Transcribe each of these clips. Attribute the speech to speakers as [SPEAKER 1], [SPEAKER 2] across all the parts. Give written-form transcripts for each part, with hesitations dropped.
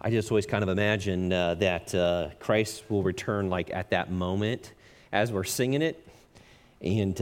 [SPEAKER 1] I just always kind of imagine that Christ will return like at that moment as we're singing it, and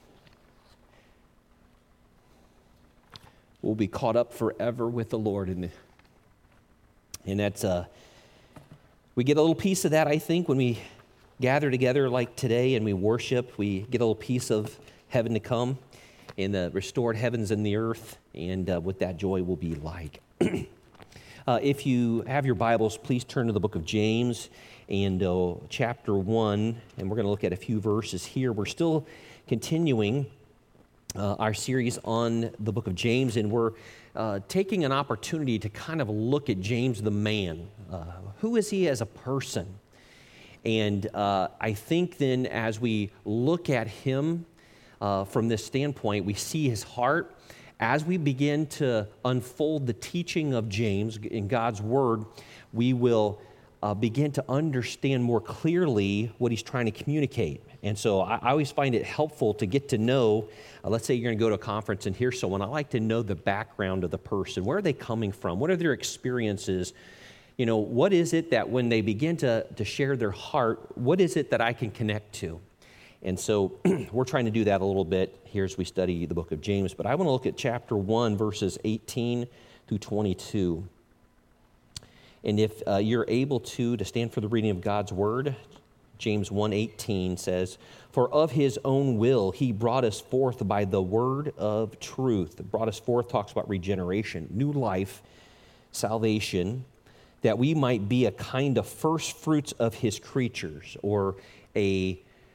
[SPEAKER 1] we'll be caught up forever with the Lord. And that's, we get a little piece of that, I think, when we gather together like today and we worship. We get a little piece of heaven to come and the restored heavens and the earth, and what that joy will be like. If you have your Bibles, please turn to the book of James and chapter 1, and we're going to look at a few verses here. We're still continuing our series on the book of James, and we're taking an opportunity to kind of look at James the man. Who is he as a person? And I think then as we look at him from this standpoint, we see his heart. As we begin to unfold the teaching of James in God's Word, we will begin to understand more clearly what he's trying to communicate. And so I always find it helpful to get to know, let's say you're going to go to a conference and hear someone. I like to know the background of the person. Where are they coming from? What are their experiences? You know, what is it that when they begin to share their heart, what is it that I can connect to? And so we're trying to do that a little bit here as we study the book of James. But I want to look at chapter 1, verses 18 through 22. And if you're able to stand for the reading of God's word, James 1:18 says, "For of his own will he brought us forth by the word of truth." Brought us forth talks about regeneration, new life, salvation, that we might be a kind of first fruits of his creatures, or a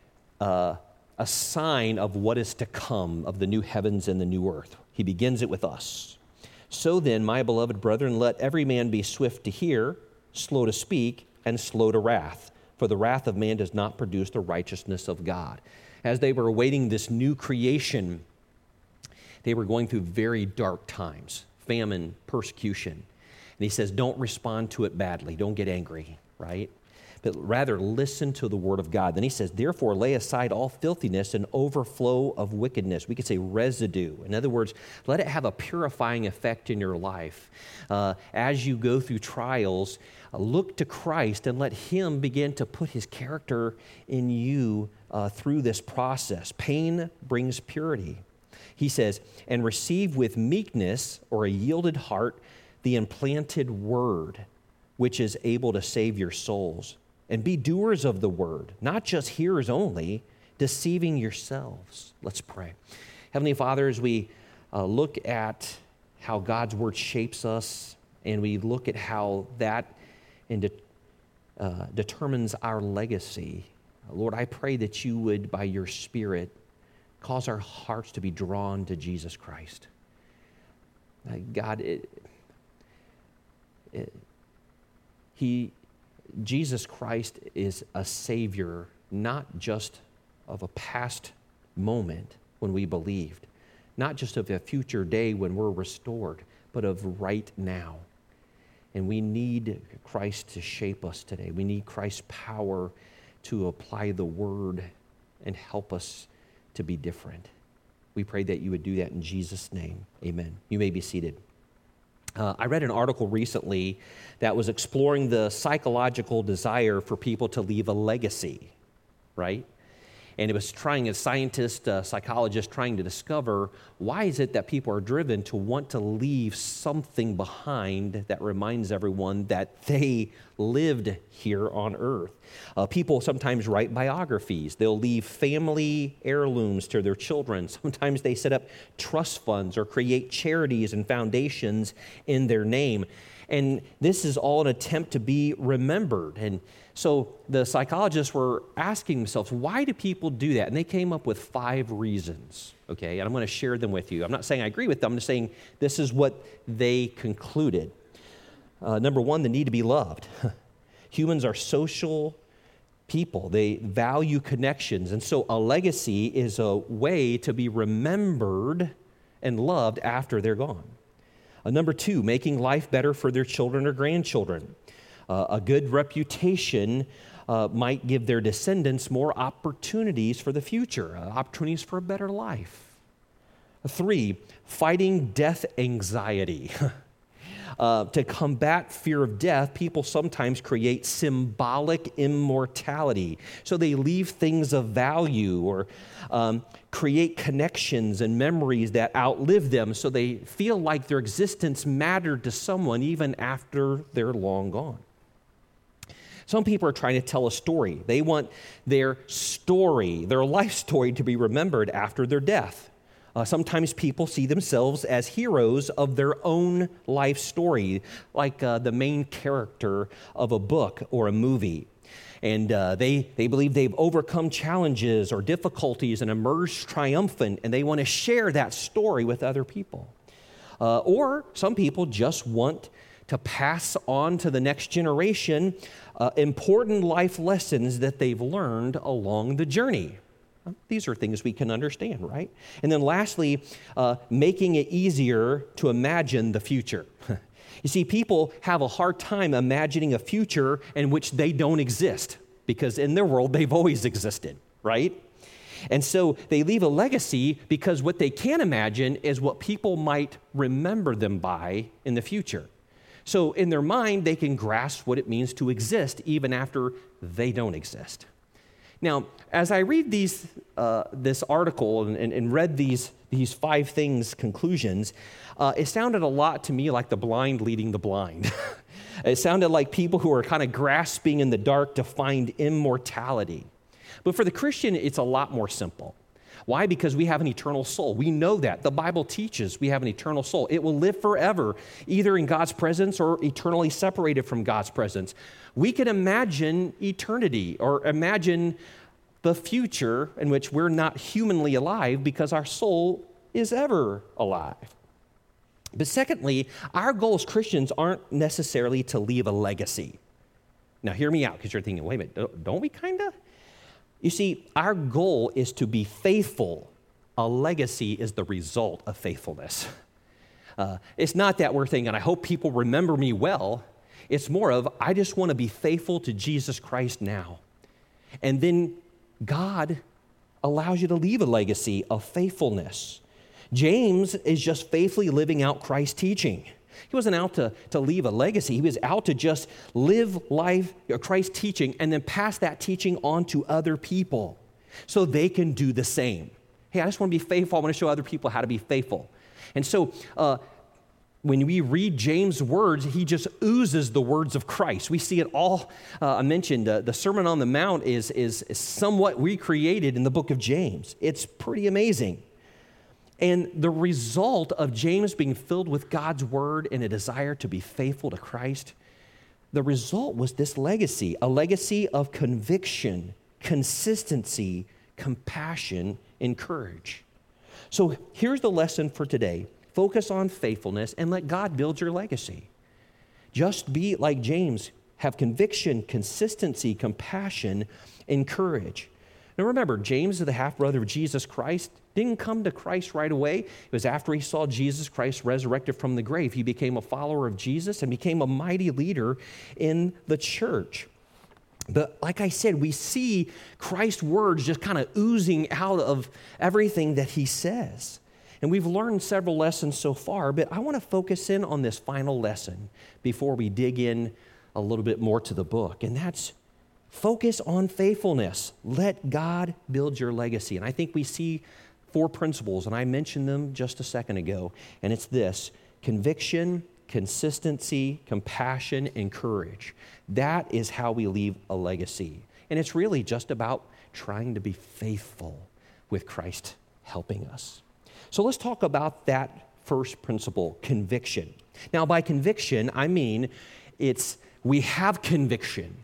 [SPEAKER 1] sign of what is to come, of the new heavens and the new earth. He begins it with us. "So then, my beloved brethren, let every man be swift to hear, slow to speak, and slow to wrath. For the wrath of man does not produce the righteousness of God." As they were awaiting this new creation, they were going through very dark times, famine, persecution. And he says, don't respond to it badly. Don't get angry, right? But rather listen to the word of God. Then he says, "Therefore lay aside all filthiness and overflow of wickedness." We could say residue. In other words, let it have a purifying effect in your life. As you go through trials, look to Christ and let him begin to put his character in you through this process. Pain brings purity. He says, "And receive with meekness," or a yielded heart, "the implanted word, which is able to save your souls. And be doers of the word, not just hearers only, deceiving yourselves." Let's pray. Heavenly Father, as we look at how God's word shapes us, and we look at how that determines our legacy, Lord, I pray that you would, by your Spirit, cause our hearts to be drawn to Jesus Christ. God, Jesus Christ is a Savior, not just of a past moment when we believed, not just of a future day when we're restored, but of right now. And we need Christ to shape us today. We need Christ's power to apply the word and help us to be different. We pray that you would do that in Jesus' name. Amen. You may be seated. I read an article recently that was exploring the psychological desire for people to leave a legacy, right? And it was trying, a scientist, a psychologist, trying to discover why is it that people are driven to want to leave something behind that reminds everyone that they lived here on earth. People sometimes write biographies. They'll leave family heirlooms to their children. Sometimes they set up trust funds or create charities and foundations in their name. And this is all an attempt to be remembered. And so the psychologists were asking themselves, why do people do that? And they came up with 5 reasons, okay? And I'm going to share them with you. I'm not saying I agree with them. I'm just saying this is what they concluded. Number 1, the need to be loved. Humans are social people. They value connections. And so a legacy is a way to be remembered and loved after they're gone. Number 2, making life better for their children or grandchildren. A good reputation might give their descendants more opportunities for the future, opportunities for a better life. 3, fighting death anxiety. To combat fear of death, people sometimes create symbolic immortality. So they leave things of value or create connections and memories that outlive them so they feel like their existence mattered to someone even after they're long gone. Some people are trying to tell a story. They want their story, their life story, to be remembered after their death. Sometimes people see themselves as heroes of their own life story, like the main character of a book or a movie. And they believe they've overcome challenges or difficulties and emerged triumphant, and they want to share that story with other people. Or some people just want to pass on to the next generation important life lessons that they've learned along the journey. These are things we can understand, right? And then lastly, making it easier to imagine the future. You see, people have a hard time imagining a future in which they don't exist, because in their world, they've always existed, right? And so they leave a legacy because what they can imagine is what people might remember them by in the future. So in their mind, they can grasp what it means to exist even after they don't exist. Now, as I read this article and read these 5 things, conclusions, it sounded a lot to me like the blind leading the blind. It sounded like people who are kind of grasping in the dark to find immortality. But for the Christian, it's a lot more simple. Why? Because we have an eternal soul. We know that. The Bible teaches we have an eternal soul. It will live forever, either in God's presence or eternally separated from God's presence. We can imagine eternity or imagine the future in which we're not humanly alive because our soul is ever alive. But secondly, our goal as Christians aren't necessarily to leave a legacy. Now, hear me out, because you're thinking, wait a minute, don't we kind of? You see, our goal is to be faithful. A legacy is the result of faithfulness. It's not that we're thinking, I hope people remember me well. It's more of, I just want to be faithful to Jesus Christ now. And then God allows you to leave a legacy of faithfulness. James is just faithfully living out Christ's teaching. He wasn't out to leave a legacy. He was out to just live life, Christ's teaching, and then pass that teaching on to other people so they can do the same. Hey, I just want to be faithful. I want to show other people how to be faithful. And so when we read James' words, he just oozes the words of Christ. We see it all. I mentioned the Sermon on the Mount is somewhat recreated in the book of James. It's pretty amazing. And the result of James being filled with God's word and a desire to be faithful to Christ, the result was this legacy, a legacy of conviction, consistency, compassion, and courage. So here's the lesson for today. Focus on faithfulness and let God build your legacy. Just be like James, have conviction, consistency, compassion, and courage. Now remember, James, the half-brother of Jesus Christ, didn't come to Christ right away. It was after he saw Jesus Christ resurrected from the grave. He became a follower of Jesus and became a mighty leader in the church. But like I said, we see Christ's words just kind of oozing out of everything that he says. And we've learned several lessons so far, but I want to focus in on this final lesson before we dig in a little bit more to the book, and that's focus on faithfulness. Let God build your legacy. And I think we see 4 principles, and I mentioned them just a second ago, and it's this: conviction, consistency, compassion, and courage. That is how we leave a legacy. And it's really just about trying to be faithful with Christ helping us. So let's talk about that first principle, conviction. Now, by conviction, I mean we have conviction.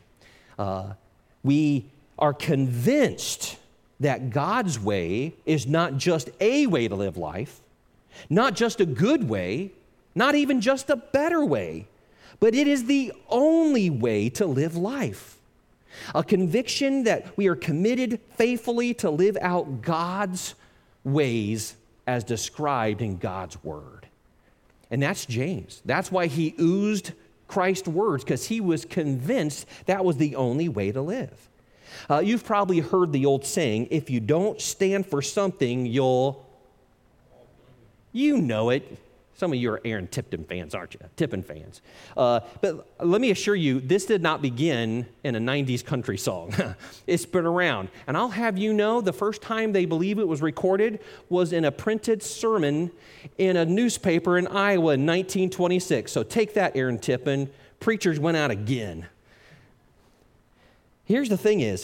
[SPEAKER 1] We are convinced that God's way is not just a way to live life, not just a good way, not even just a better way, but it is the only way to live life. A conviction that we are committed faithfully to live out God's ways as described in God's word. And that's James. That's why he oozed Christ's words, because he was convinced that was the only way to live. You've probably heard the old saying, if you don't stand for something, you know it. Some of you are Aaron Tipton fans, aren't you? Tippin fans. But let me assure you, this did not begin in a 90s country song. It's been around. And I'll have you know, the first time they believe it was recorded was in a printed sermon in a newspaper in Iowa in 1926. So take that, Aaron Tippin. Preachers went out again. Here's the thing is,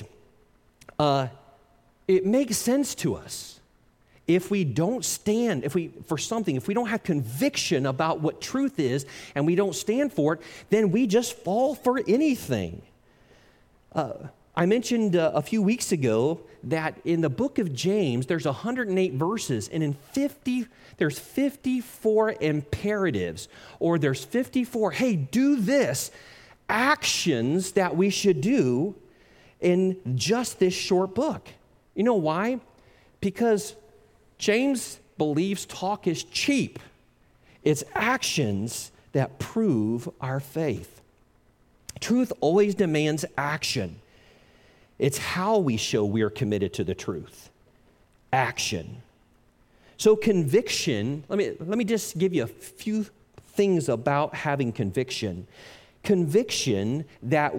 [SPEAKER 1] it makes sense to us. If we don't stand, if we don't have conviction about what truth is and we don't stand for it, then we just fall for anything. I mentioned a few weeks ago that in the book of James, there's 108 verses, and there's 54 imperatives, or there's 54, hey, do this, actions that we should do in just this short book. You know why? Because James believes talk is cheap. It's actions that prove our faith. Truth always demands action. It's how we show we are committed to the truth. Action. So conviction, let me just give you a few things about having conviction. Conviction that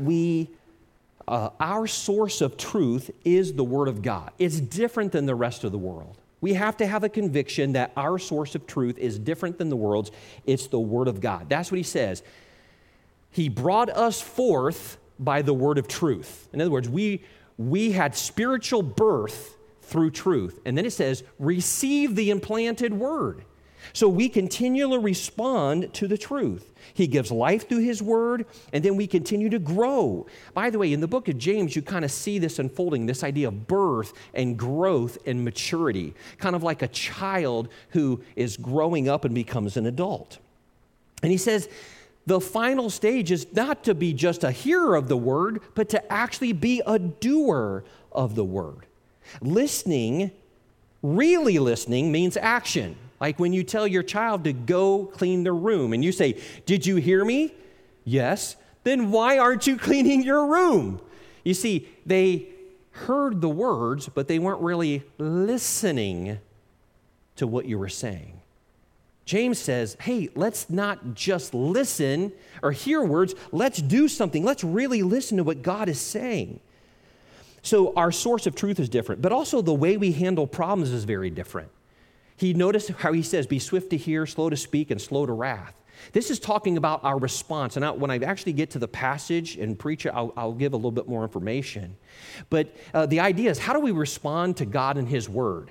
[SPEAKER 1] our source of truth is the Word of God. It's different than the rest of the world. We have to have a conviction that our source of truth is different than the world's. It's the Word of God. That's what he says. He brought us forth by the word of truth. In other words, we had spiritual birth through truth. And then it says, receive the implanted word. So we continually respond to the truth. He gives life through his word, and then we continue to grow. By the way, in the book of James, you kind of see this unfolding, this idea of birth and growth and maturity, kind of like a child who is growing up and becomes an adult. And he says, the final stage is not to be just a hearer of the word, but to actually be a doer of the word. Listening, really listening, means action. Like when you tell your child to go clean their room and you say, did you hear me? Yes. Then why aren't you cleaning your room? You see, they heard the words, but they weren't really listening to what you were saying. James says, hey, let's not just listen or hear words. Let's do something. Let's really listen to what God is saying. So our source of truth is different, but also the way we handle problems is very different. He noticed how he says, be swift to hear, slow to speak, and slow to wrath. This is talking about our response. And when I actually get to the passage and preach it, I'll give a little bit more information. But the idea is, how do we respond to God and his word?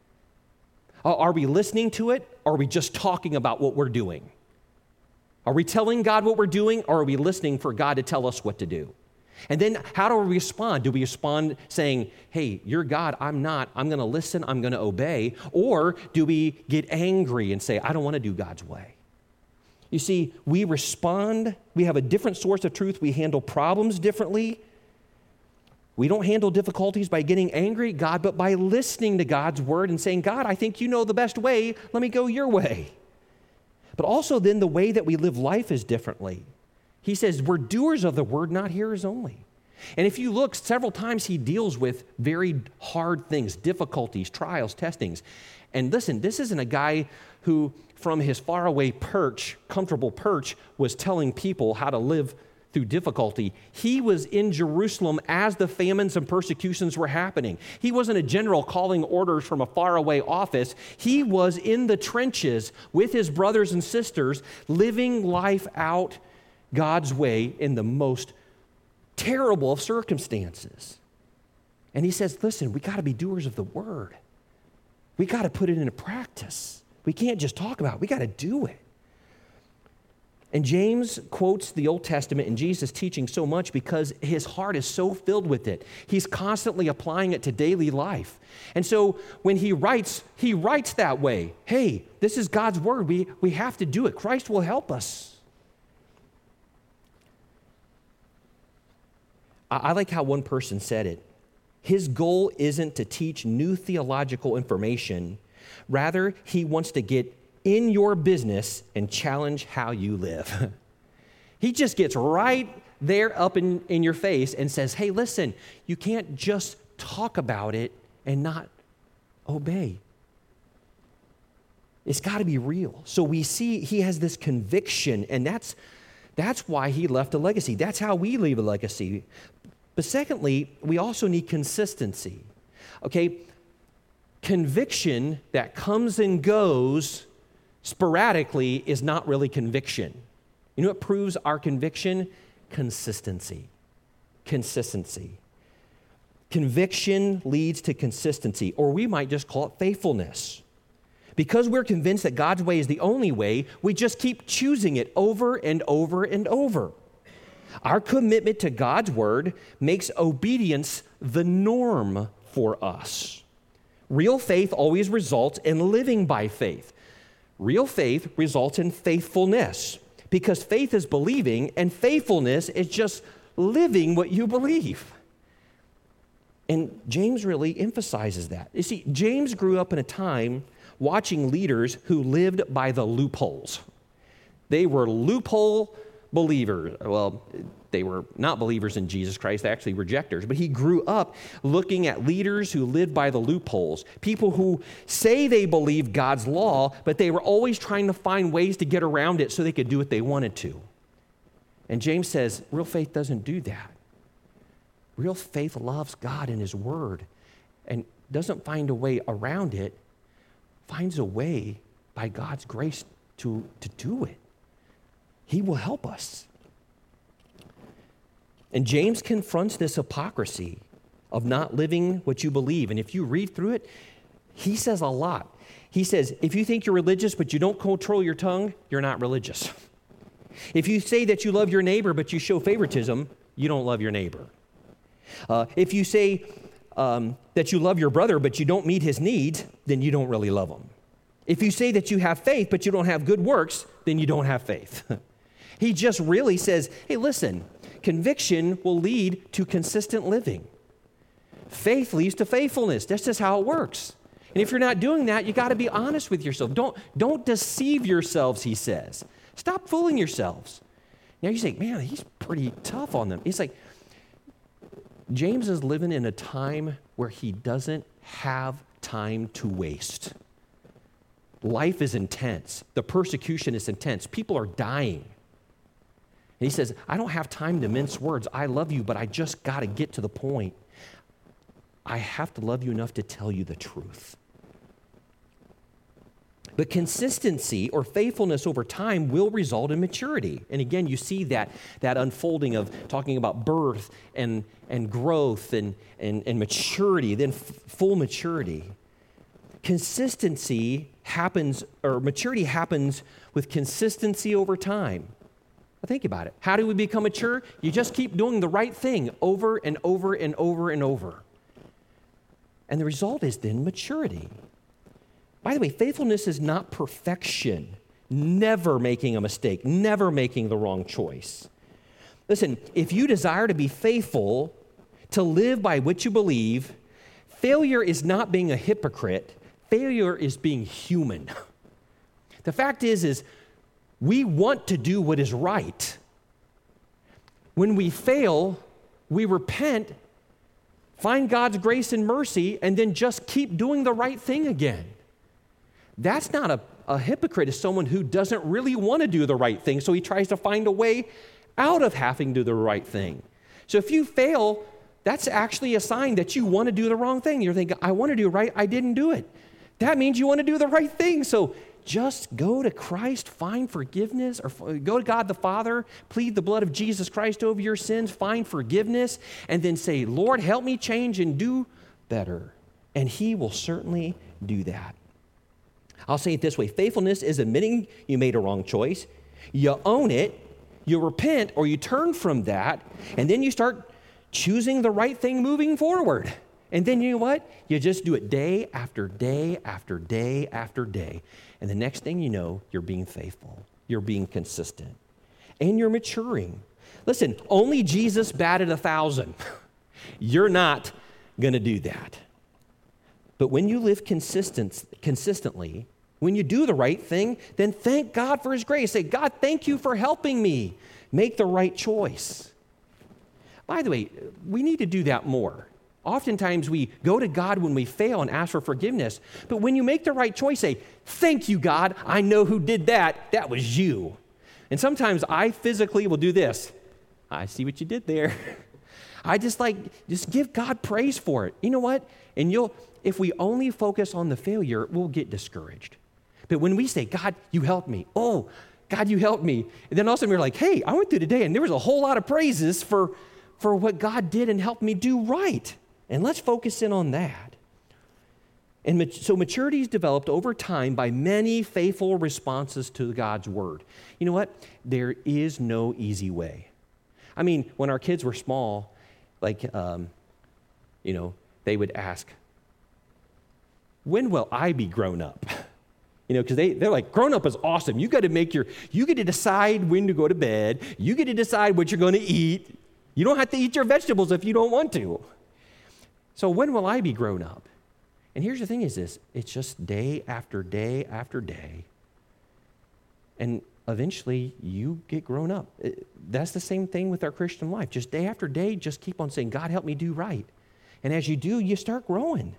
[SPEAKER 1] Are we listening to it, or are we just talking about what we're doing? Are we telling God what we're doing, or are we listening for God to tell us what to do? And then how do we respond? Do we respond saying, hey, you're God, I'm not, I'm going to listen, I'm going to obey? Or do we get angry and say, I don't want to do God's way? You see, we respond, we have a different source of truth, we handle problems differently. We don't handle difficulties by getting angry at God, but by listening to God's word and saying, God, I think you know the best way, let me go your way. But also then the way that we live life is differently. He says, we're doers of the word, not hearers only. And if you look, several times he deals with very hard things, difficulties, trials, testings. And listen, this isn't a guy who, from his faraway perch, comfortable perch, was telling people how to live through difficulty. He was in Jerusalem as the famines and persecutions were happening. He wasn't a general calling orders from a faraway office. He was in the trenches with his brothers and sisters, living life out God's way in the most terrible of circumstances. And he says, listen, we got to be doers of the word. We got to put it into practice. We can't just talk about it. We got to do it. And James quotes the Old Testament and Jesus' teaching so much because his heart is so filled with it. He's constantly applying it to daily life. And so when he writes that way. Hey, this is God's word. We have to do it. Christ will help us. I like how one person said it. His goal isn't to teach new theological information. Rather, he wants to get in your business and challenge how you live. He just gets right there up in your face and says, hey, listen, you can't just talk about it and not obey. It's got to be real. So we see he has this conviction, and that's why he left a legacy. That's how we leave a legacy. But secondly, we also need consistency. Okay? Conviction that comes and goes sporadically is not really conviction. You know what proves our conviction? Consistency. Consistency. Conviction leads to consistency, or we might just call it faithfulness. Because we're convinced that God's way is the only way, we just keep choosing it over and over and over. Our commitment to God's word makes obedience the norm for us. Real faith always results in living by faith. Real faith results in faithfulness, because faith is believing and faithfulness is just living what you believe. And James really emphasizes that. You see, James grew up in a time watching leaders who lived by the loopholes. They were loophole believers. Well, they were not believers in Jesus Christ, actually rejectors. But he grew up looking at leaders who lived by the loopholes, people who say they believe God's law, but they were always trying to find ways to get around it so they could do what they wanted to. And James says, real faith doesn't do that. Real faith loves God and his word and doesn't find a way around it, finds a way by God's grace to do it. He will help us. And James confronts this hypocrisy of not living what you believe. And if you read through it, he says a lot. He says, if you think you're religious but you don't control your tongue, you're not religious. If you say that you love your neighbor but you show favoritism, you don't love your neighbor. If you say that you love your brother but you don't meet his needs, then you don't really love him. If you say that you have faith but you don't have good works, then you don't have faith. He just really says, hey, listen, conviction will lead to consistent living. Faith leads to faithfulness. That's just how it works. And if you're not doing that, you got to be honest with yourself. Don't deceive yourselves, he says. Stop fooling yourselves. Now you say, man, he's pretty tough on them. It's like, James is living in a time where he doesn't have time to waste. Life is intense. The persecution is intense. People are dying. And he says, I don't have time to mince words. I love you, but I just got to get to the point. I have to love you enough to tell you the truth. But consistency or faithfulness over time will result in maturity. And again, you see that unfolding of talking about birth and growth and maturity, then full maturity. Consistency happens, or maturity happens with consistency over time. Well, think about it. How do we become mature? You just keep doing the right thing over and over and over and over. And the result is then maturity. By the way, faithfulness is not perfection, never making a mistake, never making the wrong choice. Listen, if you desire to be faithful, to live by what you believe, failure is not being a hypocrite. Failure is being human. The fact is we want to do what is right. When we fail, we repent, find God's grace and mercy, and then just keep doing the right thing again. That's not a hypocrite. It's someone who doesn't really want to do the right thing, so he tries to find a way out of having to do the right thing. So if you fail, that's actually a sign that you want to do the wrong thing. You're thinking, I want to do right, I didn't do it. That means you want to do the right thing. So just go to Christ, find forgiveness, or go to God the Father, plead the blood of Jesus Christ over your sins, find forgiveness, and then say, Lord, help me change and do better. And he will certainly do that. I'll say it this way. Faithfulness is admitting you made a wrong choice. You own it, you repent, or you turn from that, and then you start choosing the right thing moving forward. And then you know what? You just do it day after day after day after day. And the next thing you know, you're being faithful. You're being consistent. And you're maturing. Listen, only Jesus batted 1,000. You're not going to do that. But when you live consistently, when you do the right thing, then thank God for his grace. Say, God, thank you for helping me make the right choice. By the way, we need to do that more. Oftentimes we go to God when we fail and ask for forgiveness. But when you make the right choice, say, thank you, God. I know who did that. That was you. And sometimes I physically will do this. I see what you did there. I just give God praise for it. You know what? And if we only focus on the failure, we'll get discouraged. But when we say, God, you helped me. Oh, God, you helped me. And then all of a sudden we're like, hey, I went through today and there was a whole lot of praises for what God did and helped me do right. And let's focus in on that. And so maturity is developed over time by many faithful responses to God's word. You know what? There is no easy way. I mean, when our kids were small, they would ask, when will I be grown up? Because they're like, grown up is awesome. You get to decide when to go to bed. You get to decide what you're going to eat. You don't have to eat your vegetables if you don't want to. So when will I be grown up? And here's the thing is this, it's just day after day after day. And eventually you get grown up. That's the same thing with our Christian life. Just day after day, just keep on saying, God, help me do right. And as you do, you start growing.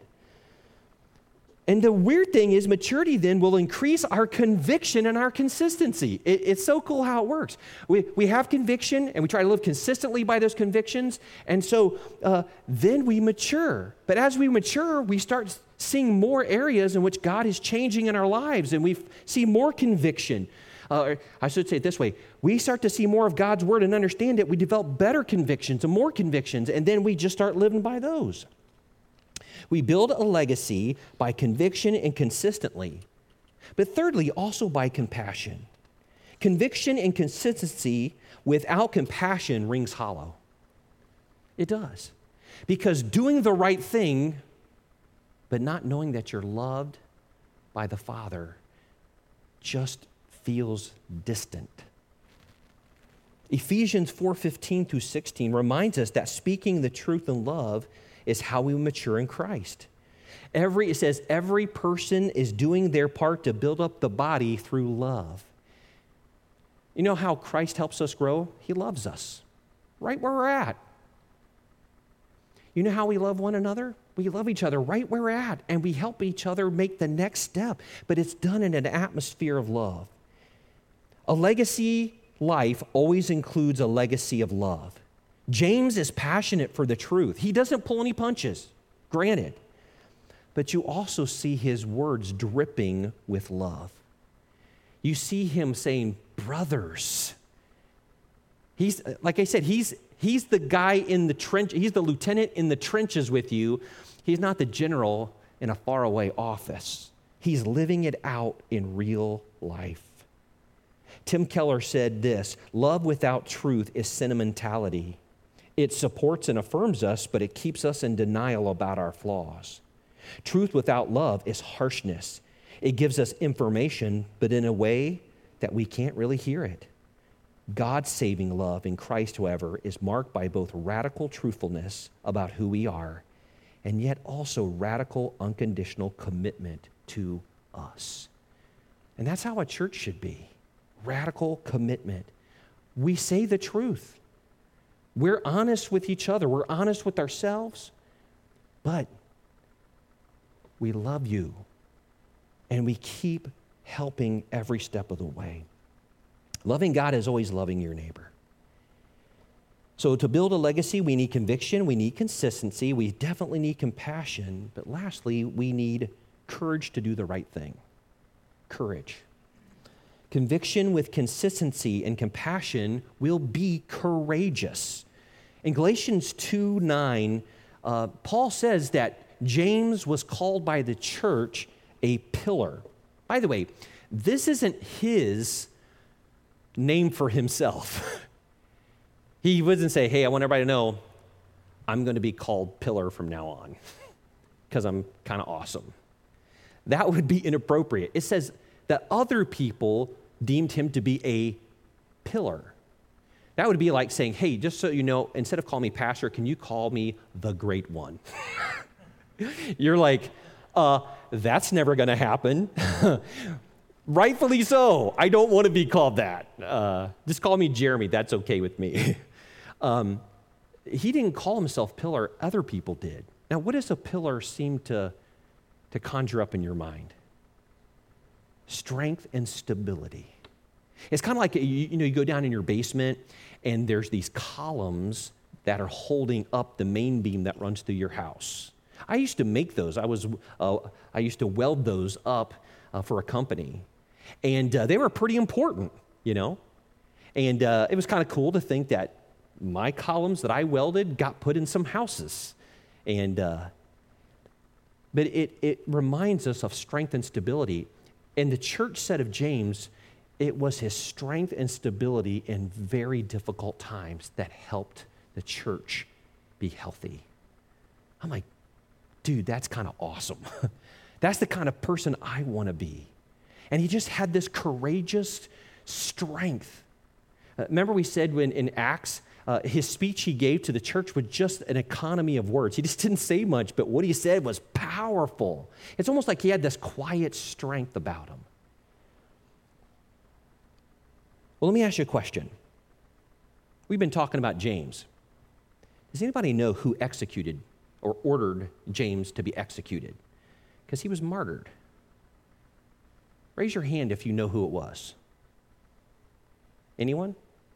[SPEAKER 1] And the weird thing is maturity then will increase our conviction and our consistency. It's so cool how it works. We have conviction and we try to live consistently by those convictions. And so then we mature. But as we mature, we start seeing more areas in which God is changing in our lives and we see more conviction. I should say it this way. We start to see more of God's word and understand it. We develop better convictions and more convictions, and then we just start living by those. We build a legacy by conviction and consistently. But thirdly, also by compassion. Conviction and consistency without compassion rings hollow. It does. Because doing the right thing, but not knowing that you're loved by the Father, just feels distant. Ephesians 4:15-16 reminds us that speaking the truth in love is how we mature in Christ. It says every person is doing their part to build up the body through love. You know how Christ helps us grow? He loves us right where we're at. You know how we love one another? We love each other right where we're at, and we help each other make the next step, but it's done in an atmosphere of love. A legacy life always includes a legacy of love. James is passionate for the truth. He doesn't pull any punches, granted. But you also see his words dripping with love. You see him saying, brothers. He's, like I said, he's the guy in the trench. He's the lieutenant in the trenches with you. He's not the general in a faraway office. He's living it out in real life. Tim Keller said this, love without truth is sentimentality. It supports and affirms us, but it keeps us in denial about our flaws. Truth without love is harshness. It gives us information, but in a way that we can't really hear it. God's saving love in Christ, however, is marked by both radical truthfulness about who we are, and yet also radical, unconditional commitment to us. And that's how a church should be. Radical commitment. We say the truth. We're honest with each other. We're honest with ourselves. But we love you. And we keep helping every step of the way. Loving God is always loving your neighbor. So to build a legacy, we need conviction. We need consistency. We definitely need compassion. But lastly, we need courage to do the right thing. Courage. Conviction with consistency and compassion will be courageous. In Galatians 2:9, Paul says that James was called by the church a pillar. By the way, this isn't his name for himself. He wouldn't say, hey, I want everybody to know I'm going to be called pillar from now on because I'm kind of awesome. That would be inappropriate. It says that other people deemed him to be a pillar. That would be like saying, hey, just so you know, instead of calling me pastor, can you call me the great one? You're like, that's never going to happen. Rightfully so. I don't want to be called that. Just call me Jeremy. That's okay with me. he didn't call himself pillar, other people did. Now, what does a pillar seem to conjure up in your mind? Strength and stability. It's kind of like, you go down in your basement and there's these columns that are holding up the main beam that runs through your house. I used to make those. I used to weld those up for a company. And they were pretty important, And it was kind of cool to think that my columns that I welded got put in some houses. But it reminds us of strength and stability. And the church said of James, it was his strength and stability in very difficult times that helped the church be healthy. I'm like, dude, that's kind of awesome. That's the kind of person I want to be. And he just had this courageous strength. Remember we said when in Acts, his speech he gave to the church was just an economy of words. He just didn't say much, but what he said was powerful. It's almost like he had this quiet strength about him. Well, let me ask you a question. We've been talking about James. Does anybody know who executed or ordered James to be executed? Because he was martyred. Raise your hand if you know who it was. Anyone?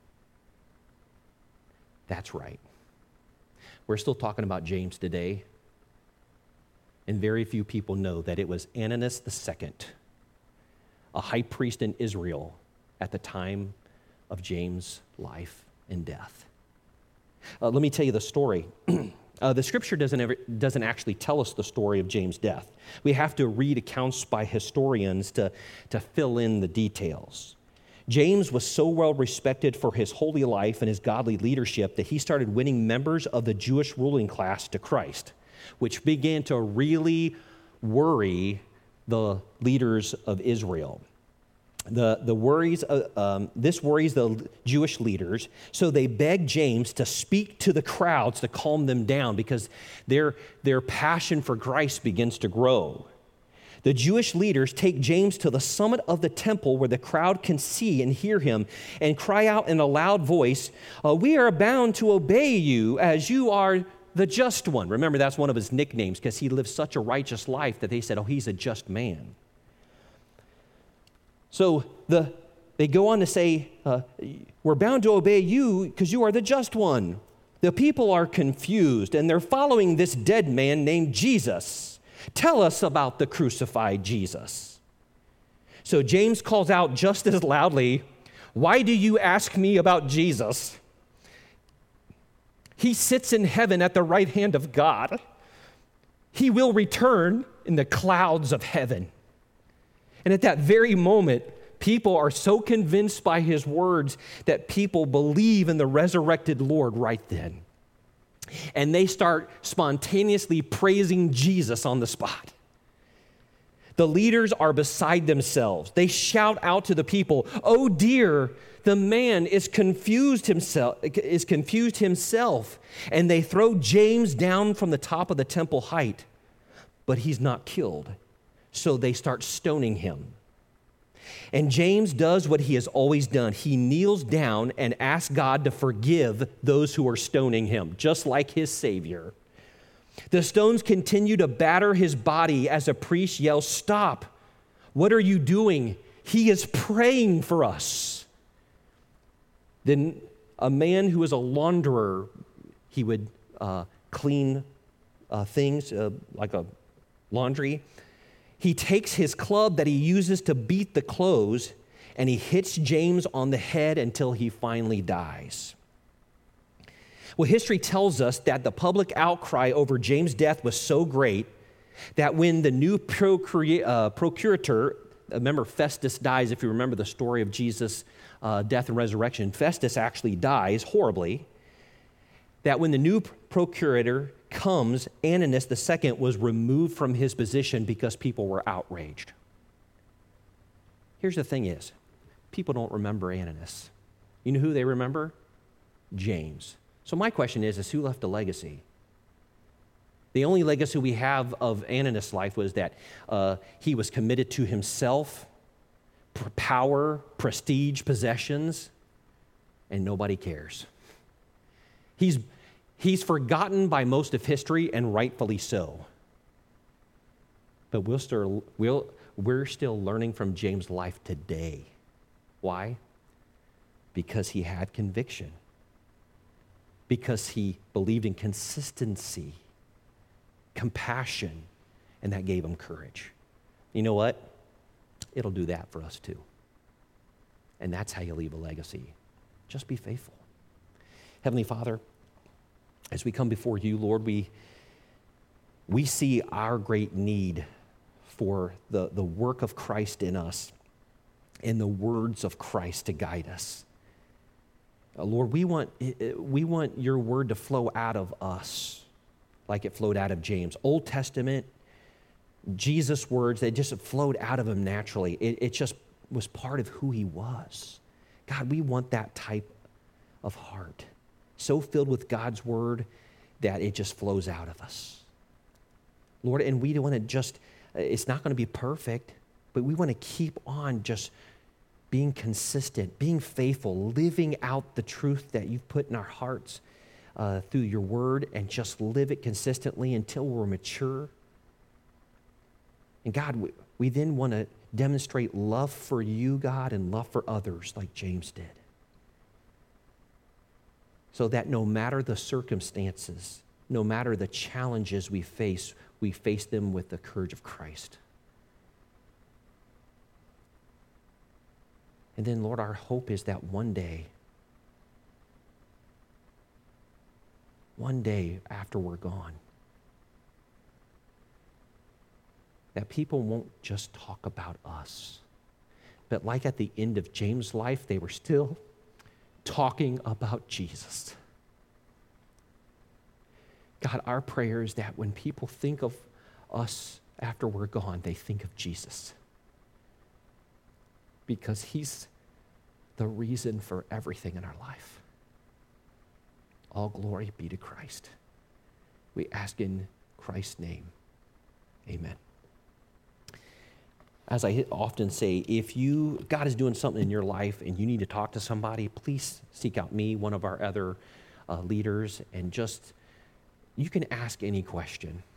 [SPEAKER 1] That's right. We're still talking about James today, and very few people know that it was Ananias II, a high priest in Israel at the time of James' life and death. Let me tell you the story. The scripture doesn't actually tell us the story of James' death. We have to read accounts by historians to fill in the details. James was so well respected for his holy life and his godly leadership that he started winning members of the Jewish ruling class to Christ, which began to really worry the leaders of Israel. This worries the Jewish leaders, so they begged James to speak to the crowds to calm them down because their passion for Christ begins to grow. The Jewish leaders take James to the summit of the temple where the crowd can see and hear him and cry out in a loud voice, "We are bound to obey you as you are the just one." Remember, that's one of his nicknames because he lived such a righteous life that they said, "Oh, he's a just man." So they go on to say, "We're bound to obey you because you are the just one." The people are confused and they're following this dead man named Jesus. Tell us about the crucified Jesus. So James calls out just as loudly, "Why do you ask me about Jesus? He sits in heaven at the right hand of God. He will return in the clouds of heaven." And at that very moment, people are so convinced by his words that people believe in the resurrected Lord right then. And they start spontaneously praising Jesus on the spot. The leaders are beside themselves. They shout out to the people, "Oh dear, the man is confused himself. And they throw James down from the top of the temple height, but he's not killed. So they start stoning him. And James does what he has always done. He kneels down and asks God to forgive those who are stoning him, just like his Savior. The stones continue to batter his body as a priest yells, "Stop! What are you doing? He is praying for us." Then a man who is a launderer, he would clean things like a laundry. He takes his club that he uses to beat the clothes and he hits James on the head until he finally dies. Well, history tells us that the public outcry over James' death was so great that when the new procurator, remember Festus dies, if you remember the story of Jesus' death and resurrection, Festus actually dies horribly, that when the new procurator comes, Ananias II was removed from his position because people were outraged. Here's the thing is, people don't remember Ananias. You know who they remember? James. So my question is who left a legacy? The only legacy we have of Ananias' life was that he was committed to himself, power, prestige, possessions, and nobody cares. He's forgotten by most of history, and rightfully so. But we're still learning from James' life today. Why? Because he had conviction. Because he believed in consistency, compassion, and that gave him courage. You know what? It'll do that for us too. And that's how you leave a legacy. Just be faithful. Heavenly Father, as we come before you, Lord, we see our great need for the work of Christ in us and the words of Christ to guide us. Lord, we want your word to flow out of us like it flowed out of James. Old Testament, Jesus' words, they just flowed out of him naturally. It just was part of who he was. God, we want that type of heart, so filled with God's word that it just flows out of us. Lord, and we don't want to just, it's not going to be perfect, but we want to keep on just being consistent, being faithful, living out the truth that you've put in our hearts through your word, and just live it consistently until we're mature. And God, we then want to demonstrate love for you, God, and love for others like James did. So that no matter the circumstances, no matter the challenges we face them with the courage of Christ. And then, Lord, our hope is that one day after we're gone, that people won't just talk about us, but like at the end of James' life, they were still talking about Jesus. God, our prayer is that when people think of us after we're gone, they think of Jesus. Because he's the reason for everything in our life. All glory be to Christ. We ask in Christ's name. Amen. As I often say, if God is doing something in your life and you need to talk to somebody, please seek out me, one of our other leaders, and you can ask any question.